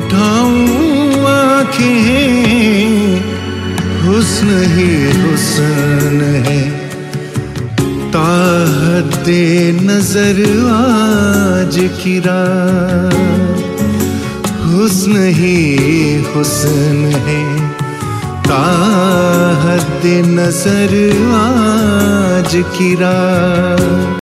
उठाऊं आंखें, हुस्न ही हुस्न है, ताहद्दे नजर आज की रात। हुस्न ही हुस्न है, ताहद्दे नजर आज की रात।